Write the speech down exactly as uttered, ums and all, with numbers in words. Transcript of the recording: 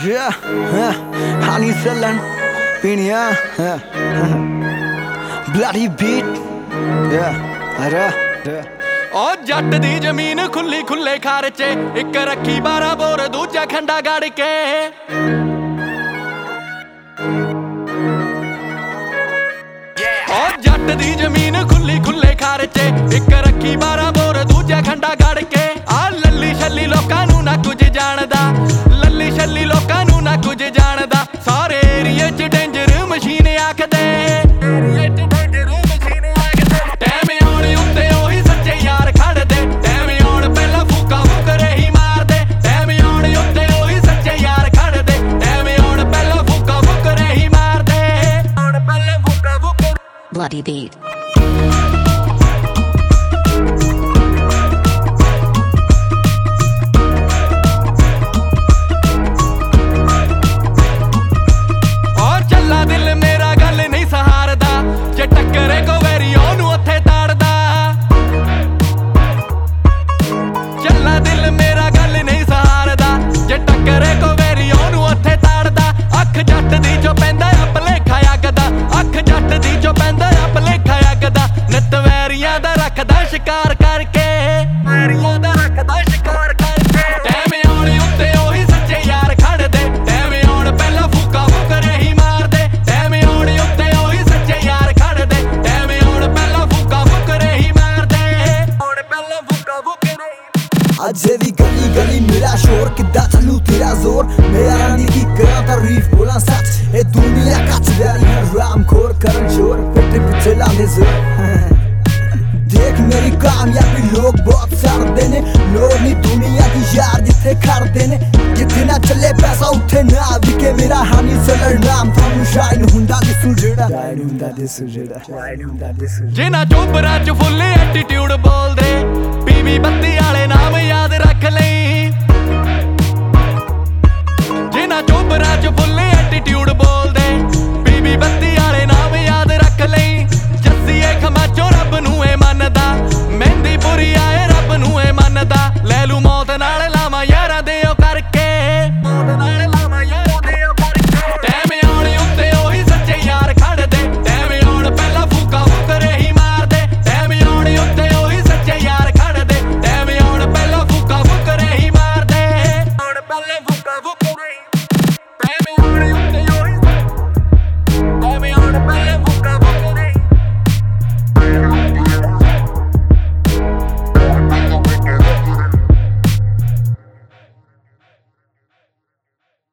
Yeah, huh, honey selling, pinia, huh, bloody beat, yeah, ara, yeah. ओ जट दी जमीन खुली खुले खारचे एक रखी बारह बोर दूजा खंडा गाड़ के ओ जट दी जमीन खुली खुले खारचे एक रखी बारह बोर दूजा खंडा गाड़ के आ लल्ली छल्ली लोकां नूं ना कुछ जानदा लल्ली छल्ली लोकां नूं ना कुछ जानदा सारे एरिया च डेंजर मशीन आखदे Bloody beat. और चला दिल मेरा गल नहीं सहारदा जे टक्करे को वेरी ओनू उत्थे ताड़दा चला दिल मेरा गल नहीं सहारदा जे टक्करे को वेरी ओनू उत्थे ताड़दा अख जट दी जो पैंदा आ भलेखा अगदा अख जट दी जो पैंदा आ भलेखा अगदा नित वैरियां दा रखदा शिकार करके वैरियां दा रखदा शिकार करके टैम आउण उत्ते ओही सच्चे यार खड़दे टैम आउण पहला फूका फुकरे ही मारदे टैम आउण उत्ते ओही सच्चे यार खड़दे टैम आउण पहला फूका फुकरे ही मारदे आउण पहला फूका फुकरे अजे भी गली गली मेरा शोर किद्दां चलू तेरा जोर मेरा नी की करा तारीफ बोला सच ए दुनिया का चुराई है राम खोर करन शोर पिट पिछे लांदे जोर देख मेरी कामयाबी लोग बहुत सारदे ने लोग नी दुनिया की यार जिथे खड़दे ने जिथे ना चले पैसा उठे ना विके मेरा हानी सलर नाम थानू शाइन हुंदा दिसू जेड़ा शाइन हुंदा दिसू जेड़ा शाइन हुंदा दिसू जिन्हां चोपरां च फुल एटीट्यूड बोलदे पीवी बत्ती वाले नाम याद रख लई